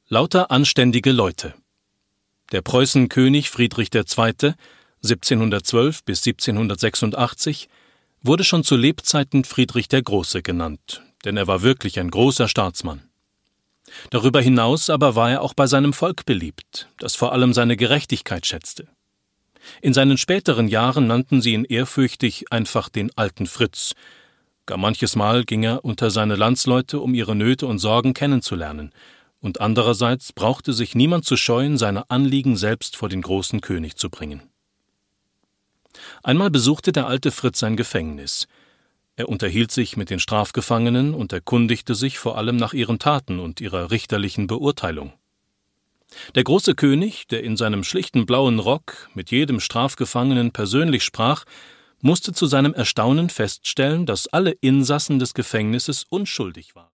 Lauter anständige Leute. Der Preußenkönig Friedrich II. 1712 bis 1786 wurde schon zu Lebzeiten Friedrich der Große genannt, denn er war wirklich ein großer Staatsmann. Darüber hinaus aber war er auch bei seinem Volk beliebt, das vor allem seine Gerechtigkeit schätzte. In seinen späteren Jahren nannten sie ihn ehrfürchtig einfach den alten Fritz. Gar manches Mal ging er unter seine Landsleute, um ihre Nöte und Sorgen kennenzulernen, und andererseits brauchte sich niemand zu scheuen, seine Anliegen selbst vor den großen König zu bringen. Einmal besuchte der alte Fritz ein Gefängnis. Er unterhielt sich mit den Strafgefangenen und erkundigte sich vor allem nach ihren Taten und ihrer richterlichen Beurteilung. Der große König, der in seinem schlichten blauen Rock mit jedem Strafgefangenen persönlich sprach, musste zu seinem Erstaunen feststellen, dass alle Insassen des Gefängnisses unschuldig waren.